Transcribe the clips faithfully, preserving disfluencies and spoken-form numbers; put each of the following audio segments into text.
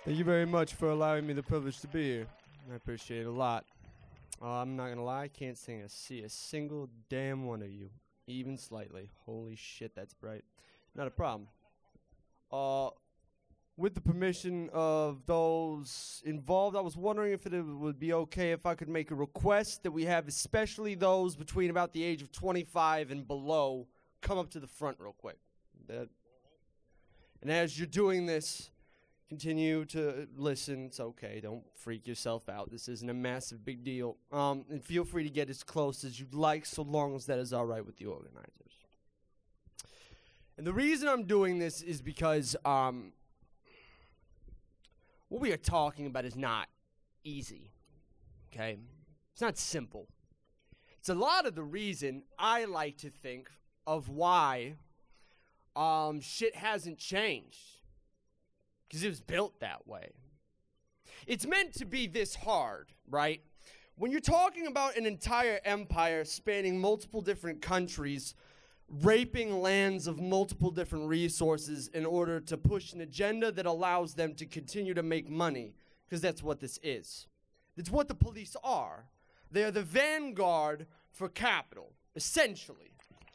Thank you very much for allowing me the privilege to be here. I appreciate it a lot. Uh, I'm not gonna lie, I can't sing a see a single damn one of you, even slightly. Holy shit, that's bright. Not a problem. Uh, with the permission of those involved, I was wondering if it would be okay if I could make a request that we have, especially those between about the age of twenty-five and below, come up to the front real quick. That, and as you're doing this, continue to listen. It's okay. Don't freak yourself out. This isn't a massive big deal. Um, and feel free to get as close as you'd like, so long as that is all right with the organizers. And the reason I'm doing this is because um, what we are talking about is not easy. Okay? It's not simple. It's a lot of the reason I like to think of why um, shit hasn't changed. Because it was built that way. It's meant to be this hard, right? When you're talking about an entire empire spanning multiple different countries, raping lands of multiple different resources in order to push an agenda that allows them to continue to make money, because that's what this is. That's what the police are. They are the vanguard for capital, essentially.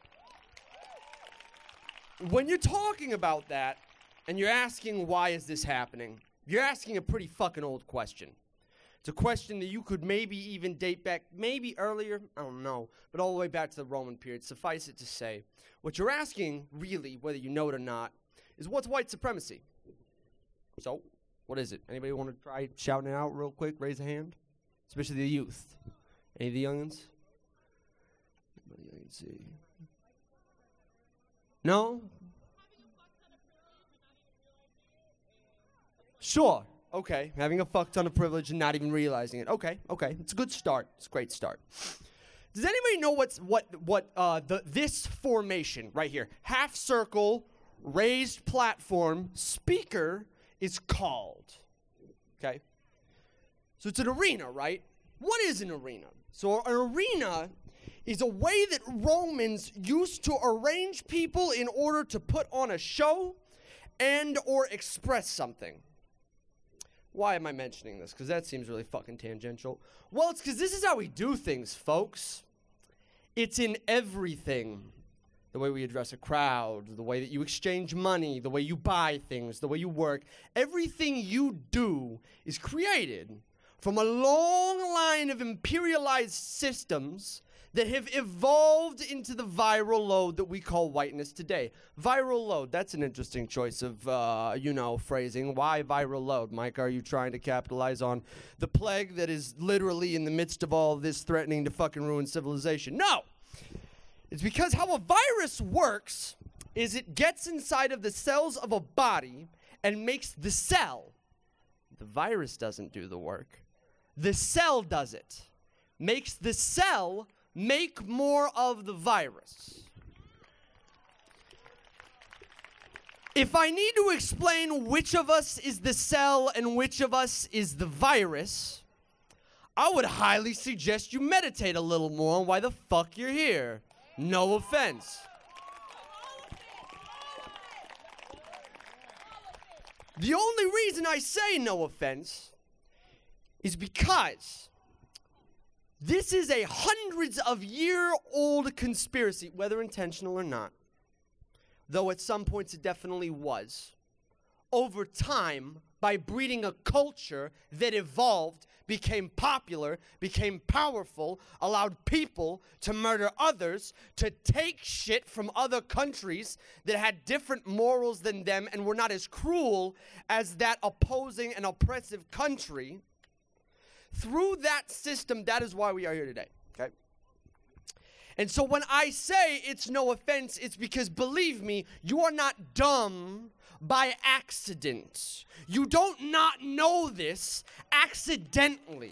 When you're talking about that, and you're asking, why is this happening? You're asking a pretty fucking old question. It's a question that you could maybe even date back, maybe earlier, I don't know, but all the way back to the Roman period. Suffice it to say, what you're asking, really, whether you know it or not, is what's white supremacy? So, what is it? Anybody want to try shouting it out real quick? Raise a hand. Especially the youth. Any of the youngins? Anybody I can see? No? Sure. Okay. Having a fuck ton of privilege and not even realizing it. Okay. Okay. It's a good start. It's a great start. Does anybody know what's what what uh the this formation right here, half circle, raised platform, speaker is called? Okay. So it's an arena, right? What is an arena? So an arena is a way that Romans used to arrange people in order to put on a show and or express something. Why am I mentioning this? Because that seems really fucking tangential. Well, it's because this is how we do things, folks. It's in everything. The way we address a crowd, the way that you exchange money, the way you buy things, the way you work. Everything you do is created from a long line of imperialized systems that have evolved into the viral load that we call whiteness today. Viral load, that's an interesting choice of, uh, you know, phrasing. Why viral load? Mike, are you trying to capitalize on the plague that is literally in the midst of all this threatening to fucking ruin civilization? No! It's because how a virus works is it gets inside of the cells of a body and makes the cell. The virus doesn't do the work. The cell does it. Makes the cell make more of the virus. If I need to explain which of us is the cell and which of us is the virus, I would highly suggest you meditate a little more on why the fuck you're here. No offense. The only reason I say no offense is because this is a hundreds of year old conspiracy, whether intentional or not, though at some points it definitely was. Over time, by breeding a culture that evolved, became popular, became powerful, allowed people to murder others, to take shit from other countries that had different morals than them and were not as cruel as that opposing and oppressive country. Through that system, that is why we are here today, okay? And so when I say it's no offense, it's because, believe me, you are not dumb by accident. You don't not know this accidentally.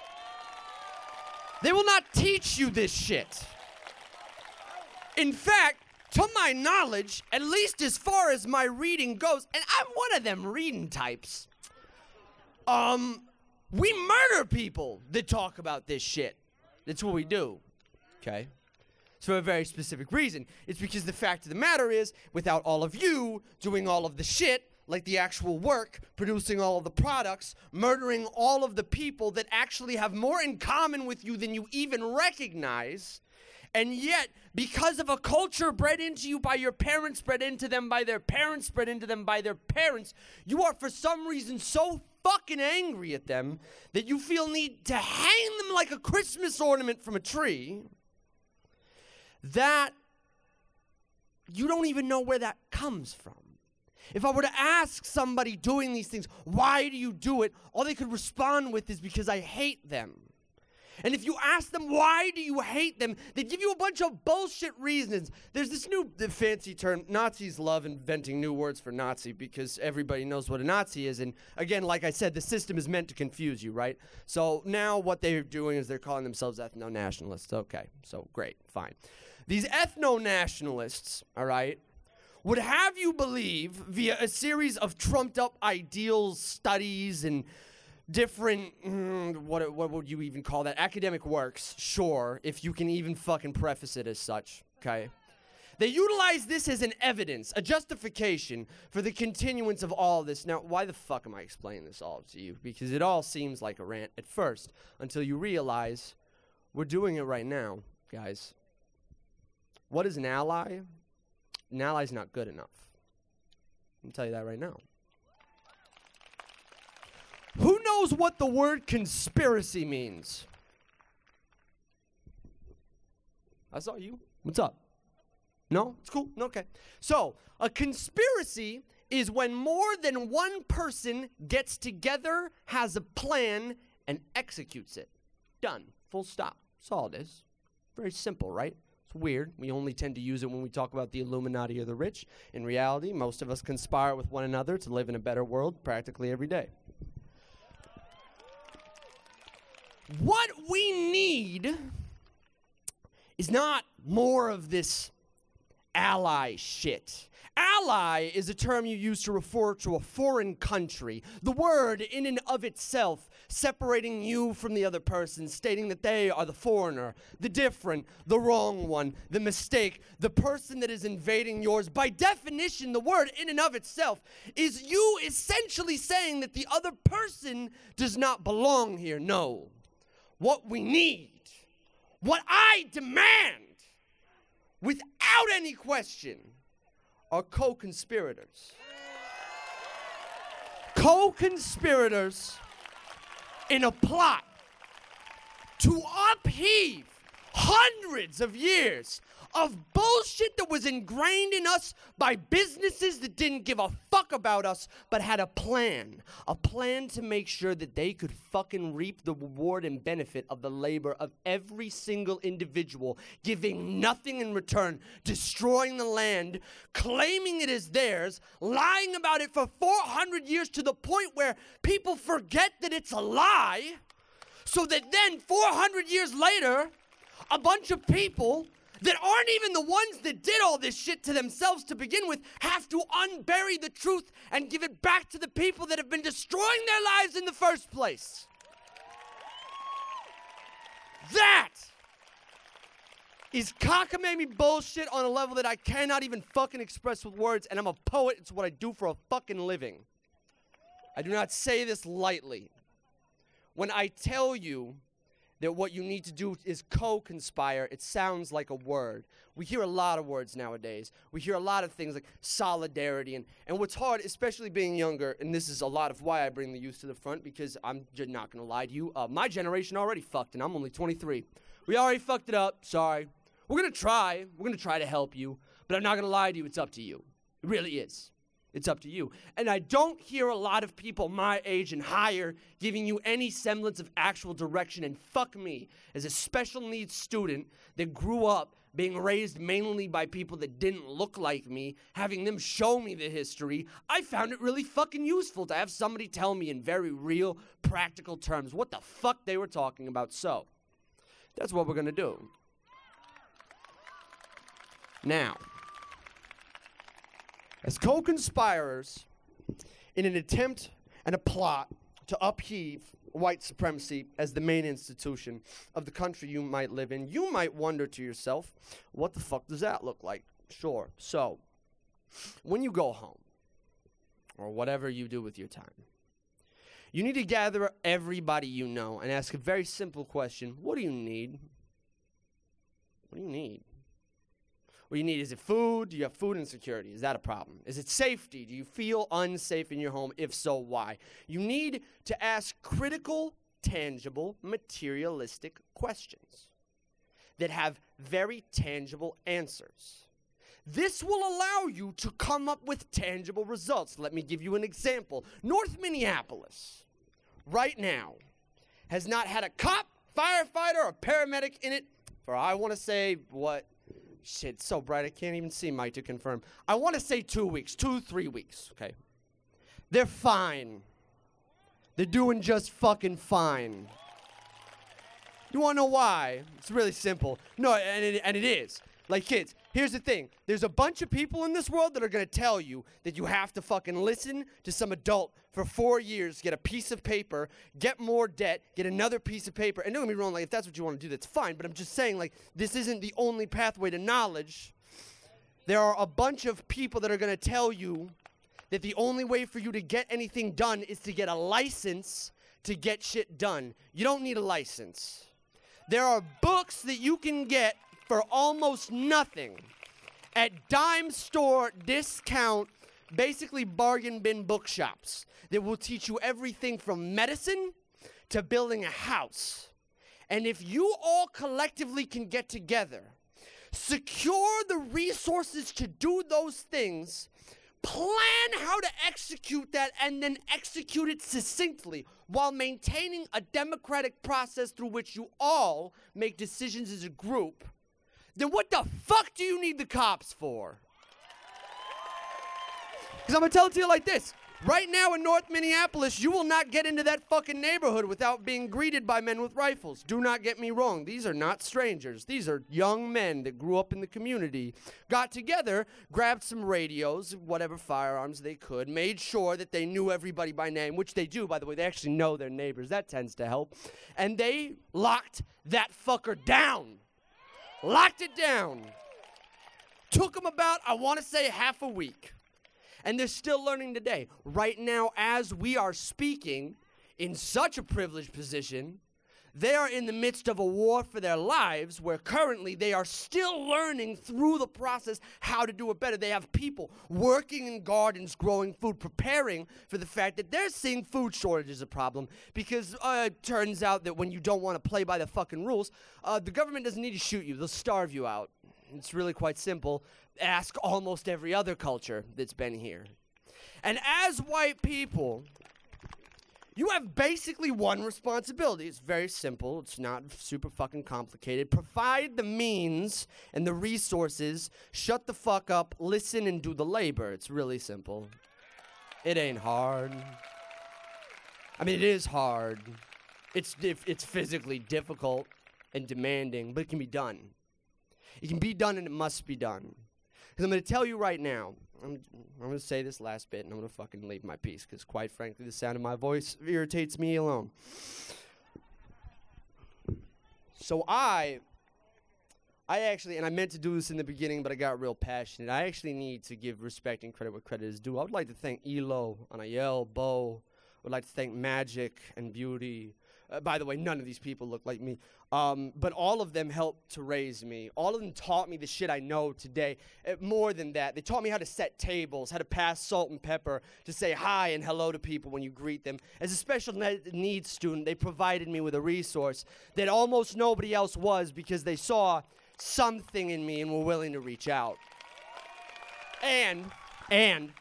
They will not teach you this shit. In fact, to my knowledge, at least as far as my reading goes, and I'm one of them reading types, um... we murder people that talk about this shit. That's what we do, okay? It's for a very specific reason. It's because the fact of the matter is, without all of you doing all of the shit, like the actual work, producing all of the products, murdering all of the people that actually have more in common with you than you even recognize. And yet, because of a culture bred into you by your parents, bred into them by their parents, bred into them by their parents, you are for some reason so fucking angry at them that you feel need to hang them like a Christmas ornament from a tree that you don't even know where that comes from. If I were to ask somebody doing these things, why do you do it? All they could respond with is because I hate them. And if you ask them, why do you hate them, they give you a bunch of bullshit reasons. There's this new the fancy term. Nazis love inventing new words for Nazi because everybody knows what a Nazi is. And again, like I said, the system is meant to confuse you, right? So now what they're doing is they're calling themselves ethno-nationalists. Okay, so great, fine. These ethno-nationalists, all right, would have you believe via a series of trumped-up ideals, studies, and different, mm, what what would you even call that? Academic works, sure, if you can even fucking preface it as such, okay? They utilize this as an evidence, a justification for the continuance of all this. Now, why the fuck am I explaining this all to you? Because it all seems like a rant at first, until you realize we're doing it right now, guys. What is an ally? An ally's not good enough. Let me tell you that right now. Who knows what the word conspiracy means? I saw you. What's up? No? It's cool? No, okay. So, a conspiracy is when more than one person gets together, has a plan, and executes it. Done. Full stop. That's all it is. Very simple, right? It's weird. We only tend to use it when we talk about the Illuminati or the rich. In reality, most of us conspire with one another to live in a better world practically every day. What we need is not more of this ally shit. Ally is a term you use to refer to a foreign country. The word in and of itself separating you from the other person, stating that they are the foreigner, the different, the wrong one, the mistake, the person that is invading yours. By definition, the word in and of itself is you essentially saying that the other person does not belong here. No. What we need, what I demand, without any question, are co-conspirators. Co-conspirators in a plot to upheave hundreds of years of bullshit that was ingrained in us by businesses that didn't give a fuck about us, but had a plan. A plan to make sure that they could fucking reap the reward and benefit of the labor of every single individual, giving nothing in return, destroying the land, claiming it as theirs, lying about it for four hundred years to the point where people forget that it's a lie, so that then four hundred years later, a bunch of people that aren't even the ones that did all this shit to themselves to begin with have to unbury the truth and give it back to the people that have been destroying their lives in the first place. That is cockamamie bullshit on a level that I cannot even fucking express with words, and I'm a poet. It's what I do for a fucking living. I do not say this lightly. When I tell you that what you need to do is co-conspire, it sounds like a word. We hear a lot of words nowadays. We hear a lot of things like solidarity. And, and what's hard, especially being younger, and this is a lot of why I bring the youth to the front, because I'm just not going to lie to you. Uh, my generation already fucked, and I'm only twenty-three. We already fucked it up. Sorry. We're going to try. We're going to try to help you. But I'm not going to lie to you. It's up to you. It really is. It's up to you. And I don't hear a lot of people my age and higher giving you any semblance of actual direction. And fuck me, as a special needs student that grew up being raised mainly by people that didn't look like me, having them show me the history, I found it really fucking useful to have somebody tell me in very real, practical terms what the fuck they were talking about. So, that's what we're gonna do. Now, as co-conspirators in an attempt and a plot to upheave white supremacy as the main institution of the country you might live in, you might wonder to yourself, what the fuck does that look like? Sure. So, when you go home, or whatever you do with your time. You need to gather everybody you know and ask a very simple question. What do you need? What do you need? What you need, is it food? Do you have food insecurity? Is that a problem? Is it safety? Do you feel unsafe in your home? If so, why? You need to ask critical, tangible, materialistic questions that have very tangible answers. This will allow you to come up with tangible results. Let me give you an example. North Minneapolis, right now, has not had a cop, firefighter, or paramedic in it for, I want to say, what? Shit, it's so bright I can't even see Mike to confirm. I want to say two weeks, two, three weeks, okay? They're fine. They're doing just fucking fine. You want to know why? It's really simple. No, and it, and it is. Like, kids, here's the thing. There's a bunch of people in this world that are going to tell you that you have to fucking listen to some adult for four years, get a piece of paper, get more debt, get another piece of paper. And don't get me wrong, like, if that's what you want to do, that's fine. But I'm just saying, like, this isn't the only pathway to knowledge. There are a bunch of people that are going to tell you that the only way for you to get anything done is to get a license to get shit done. You don't need a license. There are books that you can get for almost nothing at dime store discount, basically bargain bin bookshops that will teach you everything from medicine to building a house. And if you all collectively can get together, secure the resources to do those things, plan how to execute that, and then execute it succinctly while maintaining a democratic process through which you all make decisions as a group, then what the fuck do you need the cops for? Because I'm going to tell it to you like this. Right now in North Minneapolis, you will not get into that fucking neighborhood without being greeted by men with rifles. Do not get me wrong. These are not strangers. These are young men that grew up in the community, got together, grabbed some radios, whatever firearms they could, made sure that they knew everybody by name, which they do, by the way. They actually know their neighbors. That tends to help. And they locked that fucker down. Locked it down. Took them about, I want to say, half a week. And they're still learning today. Right now, as we are speaking, in such a privileged position, they are in the midst of a war for their lives where currently they are still learning through the process how to do it better. They have people working in gardens, growing food, preparing for the fact that they're seeing food shortage as a problem because uh, it turns out that when you don't want to play by the fucking rules, uh, the government doesn't need to shoot you. They'll starve you out. It's really quite simple. Ask almost every other culture that's been here. And as white people, you have basically one responsibility. It's very simple. It's not super fucking complicated. Provide the means and the resources. Shut the fuck up. Listen and do the labor. It's really simple. It ain't hard. I mean, it is hard. It's dif- it's physically difficult and demanding, but it can be done. It can be done and it must be done. Because I'm going to tell you right now, I'm, I'm going to say this last bit and I'm going to fucking leave my piece because quite frankly the sound of my voice irritates me alone. So I, I actually, and I meant to do this in the beginning but I got real passionate, I actually need to give respect and credit where credit is due. I would like to thank Elo, Anayel, Bo. I would like to thank Magic and Beauty. Uh, by the way, none of these people look like me. Um, but all of them helped to raise me. All of them taught me the shit I know today. Uh, more than that, they taught me how to set tables, how to pass salt and pepper, to say hi and hello to people when you greet them. As a special ne- needs student, they provided me with a resource that almost nobody else was because they saw something in me and were willing to reach out. And, and,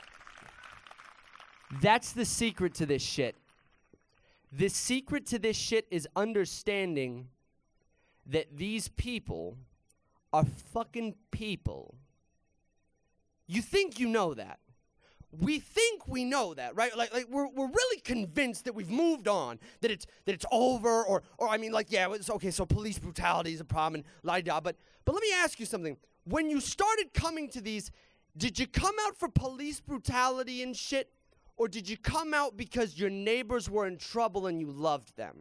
that's the secret to this shit. The secret to this shit is understanding that these people are fucking people. You think you know that. We think we know that, right? Like, like we're we're really convinced that we've moved on, that it's that it's over, or or I mean, like, yeah, it's okay. So police brutality is a problem, and la da. But but let me ask you something. When you started coming to these, did you come out for police brutality and shit? Or did you come out because your neighbors were in trouble and you loved them?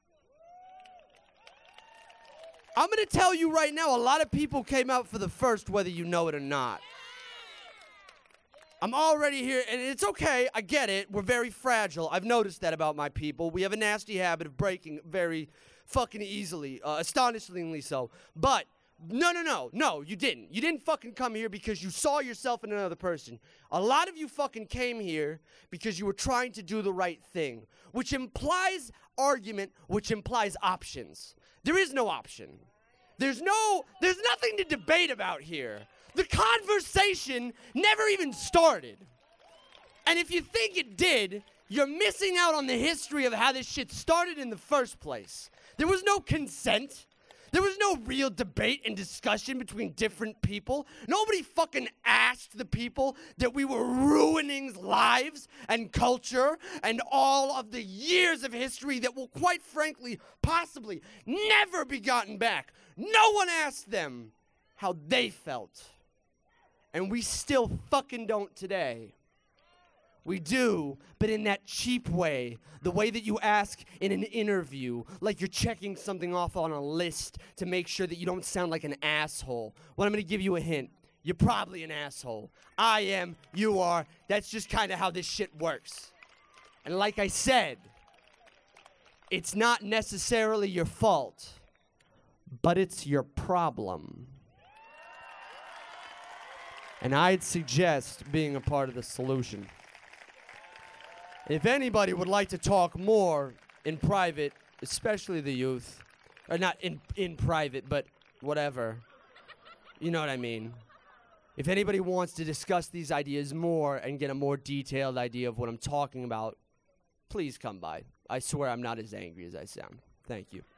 I'm going to tell you right now, a lot of people came out for the first, whether you know it or not. I'm already here, and it's okay. I get it. We're very fragile. I've noticed that about my people. We have a nasty habit of breaking very fucking easily, uh, astonishingly so. But no, no, no, no, you didn't. You didn't fucking come here because you saw yourself in another person. A lot of you fucking came here because you were trying to do the right thing, which implies argument, which implies options. There is no option. There's no, there's nothing to debate about here. The conversation never even started. And if you think it did, you're missing out on the history of how this shit started in the first place. There was no consent. There was no real debate and discussion between different people. Nobody fucking asked the people that we were ruining lives and culture and all of the years of history that will quite frankly possibly never be gotten back. No one asked them how they felt. And we still fucking don't today. We do, but in that cheap way, the way that you ask in an interview, like you're checking something off on a list to make sure that you don't sound like an asshole. Well, I'm going to give you a hint. You're probably an asshole. I am, you are. That's just kind of how this shit works. And like I said, it's not necessarily your fault, but it's your problem. And I'd suggest being a part of the solution. If anybody would like to talk more in private, especially the youth, or not in, in private, but whatever, you know what I mean. If anybody wants to discuss these ideas more and get a more detailed idea of what I'm talking about, please come by. I swear I'm not as angry as I sound. Thank you.